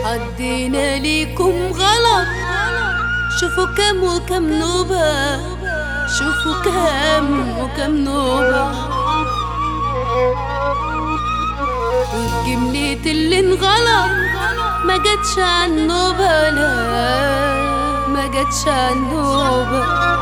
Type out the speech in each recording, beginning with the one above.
عدينا ليكم غلط، شوفوا كم وكم نوبة، شوفوا كم وكم نوبة. والجملة اللي انغلط ما جاتش عالنوبة، لا ما جاتش عالنوبة،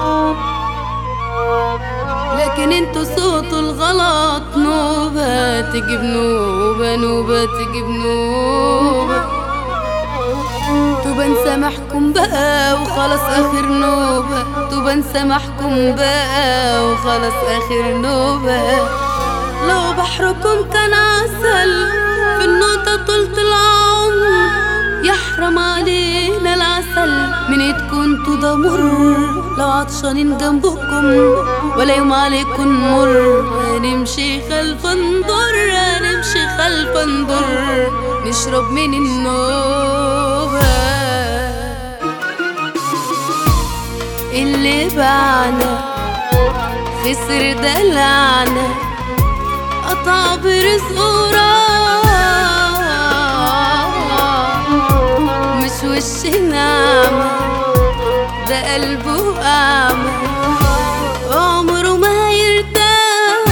لكن انتوا صوتوا الغلط نوبة تجيب نوبة، نوبة تجيب نوبة. توبة نسامحكم بقى وخلاص آخر نوبة، توبة نسامحكم بقى وخلاص آخر نوبة. لو بحركم كان عسل في النقطة طولة العمر، يحرم علينا العسل من ايدكم انتوا ده مر. لو عطشانين جنبكم ولا يوم عليكم مر، هنمشي خلف نضر، هنمشي خلف نضر، نشرب من النوبة. اللي باعنا خسر دلعنا، قطع برزقه راح، مش وش نعمة ده قلبه أعمى، عمره ما هيرتاح.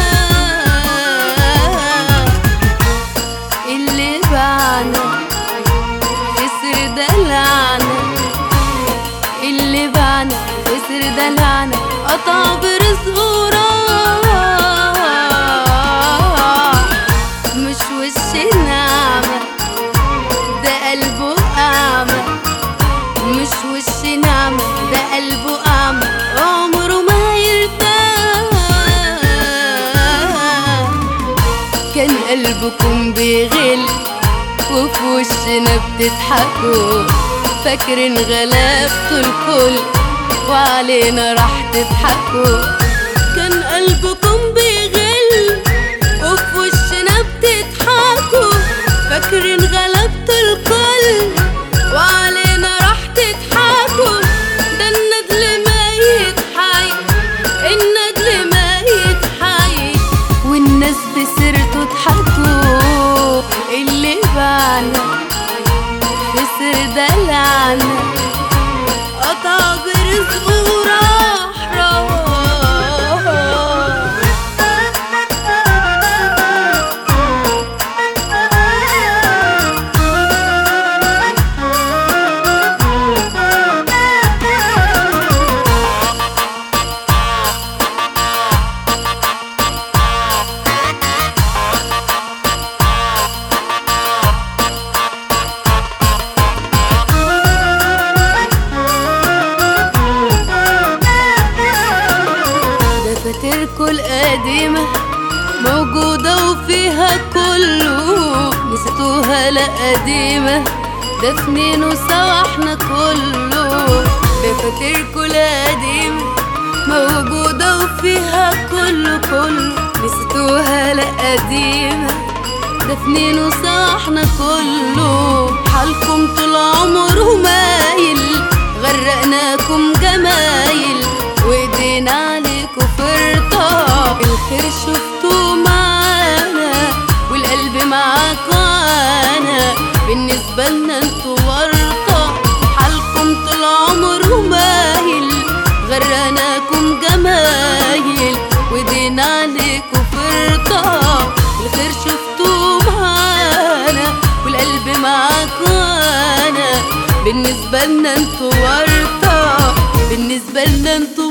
اللي باعنا خسر دلعنا، اللي باعنا خسر دلعنا، قطع برزقه راح، مش وش نعمة ده قلبه أعمى، مش وش نعمة ده قلبه أعمى، عمره ما هيرتاح. كان قلبكم بيغل وفي وشنا بتضحكوا، فاكرين غلبتوا الكل وعلينا راح تضحكوا. كان قلبكم بيغل وفي وشنا بتضحكوا، فاكرين غلبتوا الكل وعلينا راح تضحكوا. ده الندل ميت حي، الندل ميت حي، والناس بسيرته ضحكوا. اللي باعنا خسر دلعنا، قطع برزقه راح راح. دفاتركوا القديمة موجودة وفيها كله، نسيتوها لا قديمة دفنين وسوا احنا كله. دفاتركوا القديمة موجودة وفيها كله كله، نسيتوها لا قديمة دفنين وسوا احنا كله. حالكم طول عمره مايل، غرقناكم جمايل وايدينا عليكوا فرطة. الخير شفتوه معانا والقلب معاكوا انا، بالنسبة لنا انتوا ورطة. حالكم طول عمره مايل، غرقناكم جمايل وايدينا عليكوا فرطة. الخير شفتوه معانا والقلب معاكوا انا، بالنسبة لنا انتوا ورطة، بالنسبة لنا انتوا